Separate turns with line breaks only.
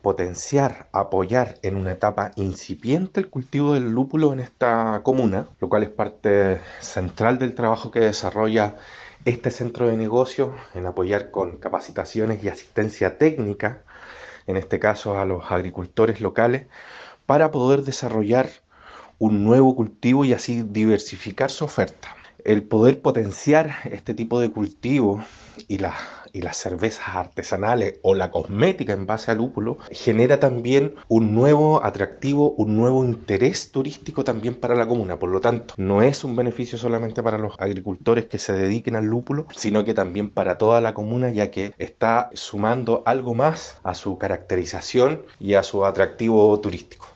potenciar, apoyar en una etapa incipiente el cultivo del lúpulo en esta comuna, lo cual es parte central del trabajo que desarrolla este centro de negocios en apoyar con capacitaciones y asistencia técnica, en este caso a los agricultores locales, para poder desarrollar un nuevo cultivo y así diversificar su oferta. El poder potenciar este tipo de cultivo y las, y las cervezas artesanales o la cosmética en base al lúpulo genera también un nuevo atractivo, un nuevo interés turístico también para la comuna. Por lo tanto, no es un beneficio solamente para los agricultores que se dediquen al lúpulo, sino que también para toda la comuna, ya que está sumando algo más a su caracterización y a su atractivo turístico.